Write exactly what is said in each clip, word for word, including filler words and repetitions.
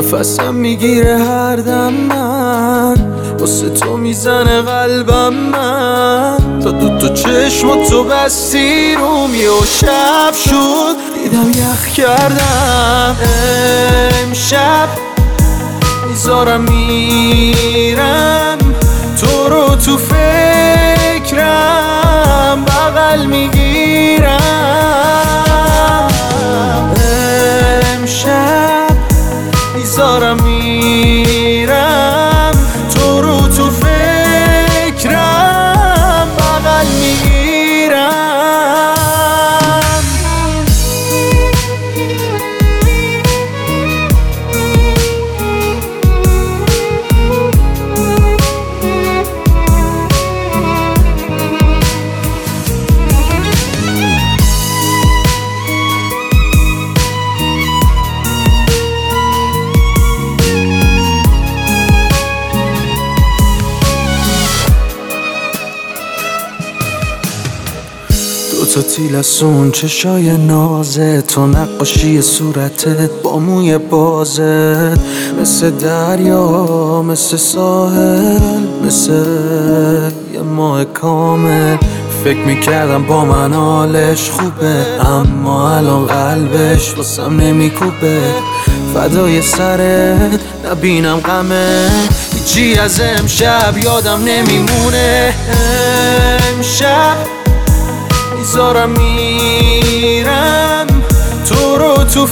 نفسم میگیره هر دم من، واسه تو میزنه قلبم من. تا دو تا چشم تو بستی روم یه و شب شد دیدم یخ کردم. امشب میذارم میرم تو رو تو فکرم بغل میگیرم. امشب میذارم میرم تو رو تو فکرم بغل میگیرم. دو تا تیلسون چشای نازه، تو نقاشی صورتت با موی بازت، مثل دریا مثل ساحل مثل یه ماه کامل. فکر میکردم با من حالش خوبه، اما الان قلبش واسم نمیکوبه. فدای سرت نبینم غمه، هیچی از امشب یادم نمیمونه. امشب میذارم میرم تو رو تو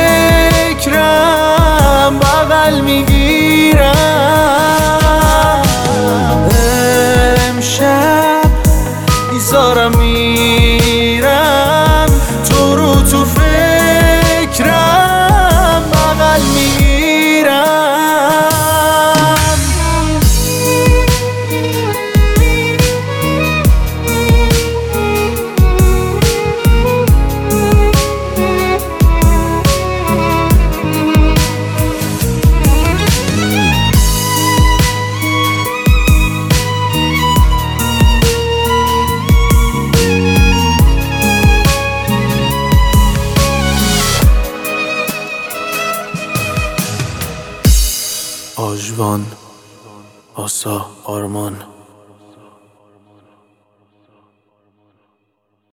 فکرم بغل میگیرم. امشب میذارم میرم تو رو تو فکرم بغل میگیرم. آژوان، آسا، آرمان.